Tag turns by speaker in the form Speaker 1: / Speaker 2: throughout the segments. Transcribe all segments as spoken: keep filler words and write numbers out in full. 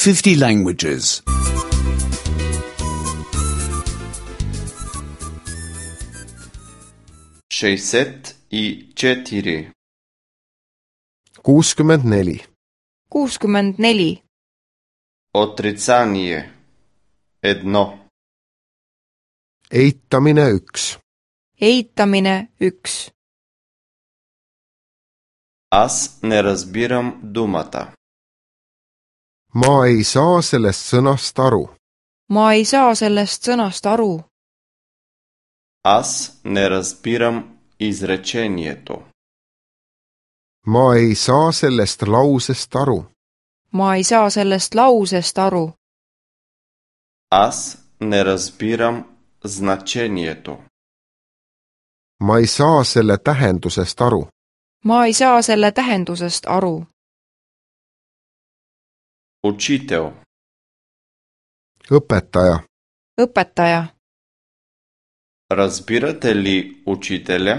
Speaker 1: fifty languages.
Speaker 2: šestdeset i četiri.
Speaker 3: kuuskümmend neli.
Speaker 4: kuuskümmend neli.
Speaker 2: Отрицание. Едно.
Speaker 3: Eitamine üks.
Speaker 4: Eitamine üks.
Speaker 2: Аз не разбирам думата.
Speaker 3: Ma ei saa sellest sõnast aru.
Speaker 4: Ma ei saa sellest sõnast aru.
Speaker 2: Аз не разбирам изречението.
Speaker 3: Ma ei saa sellest lausest aru.
Speaker 4: Ma ei saa sellest lausest aru.
Speaker 2: Аз не разбирам значението.
Speaker 3: Ma ei saa selle tähendusest aru.
Speaker 4: Ma ei saa selle tähendusest aru.
Speaker 2: Учител.
Speaker 3: Õpetaja.
Speaker 4: Õpetaja.
Speaker 2: Разбирате ли учителя?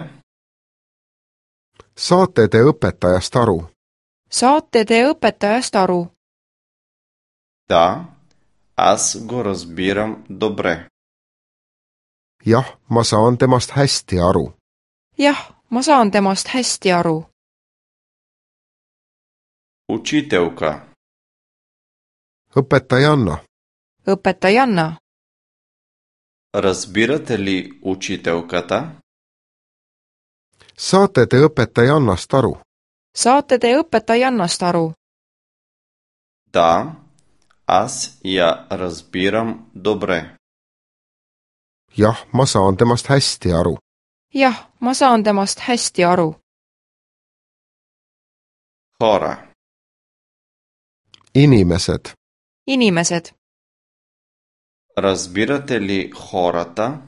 Speaker 3: Saate te õpetajast aru?
Speaker 4: Saate te õpetajast aru?
Speaker 2: Да, аз го разбирам добре.
Speaker 3: Jah, ma saan temast hästi aru.
Speaker 4: Jah, ma saan temast hästi aru.
Speaker 2: Учителка.
Speaker 3: Õpetajanna.
Speaker 4: Õpetajanna.
Speaker 2: Разбирате ли учителката?
Speaker 3: Saate te õpetajannast aru?
Speaker 4: Saate te õpetajannast aru?
Speaker 2: Да, аз я разбирам добре.
Speaker 3: Jah, ma saan temast hästi aru.
Speaker 4: Jah, ma saan temast hästi aru.
Speaker 2: Хора.
Speaker 3: Inimesed.
Speaker 4: Inimesed.
Speaker 2: Разбирате ли хората?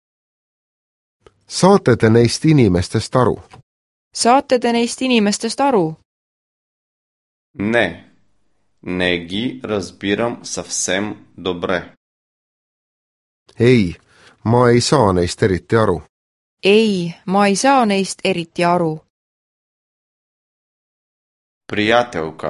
Speaker 3: Saate te neist inimestest aru?
Speaker 4: Saate te neist inimestest aru?
Speaker 2: Не, не ги разбирам съвсем добре.
Speaker 3: Ei, ma ei saa neist eriti aru.
Speaker 4: Ei, ma ei saa neist eriti aru.
Speaker 2: Приятелка.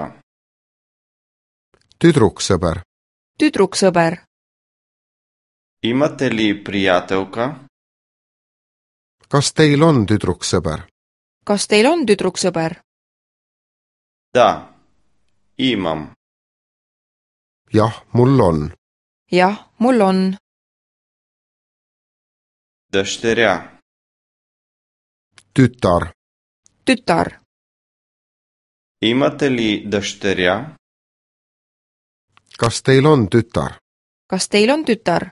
Speaker 3: Tüdruksõber.
Speaker 4: Tüdruksõber.
Speaker 2: Имате ли приятелка?
Speaker 3: Kas teil on tüdruksõber?
Speaker 4: Kas teil on tüdruksõber?
Speaker 2: Да, имам.
Speaker 3: Jah, mul on.
Speaker 4: Jah, mul on.
Speaker 2: Дъщеря.
Speaker 3: Tütar.
Speaker 4: Tütar.
Speaker 2: Имате ли дъщеря?
Speaker 3: Kas teil on tütar?
Speaker 4: Kas teil on tütar?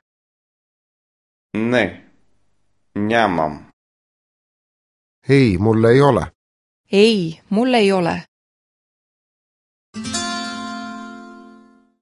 Speaker 2: Не, нямам.
Speaker 3: Ei, mul ei ole.
Speaker 4: Ei, mul ei ole.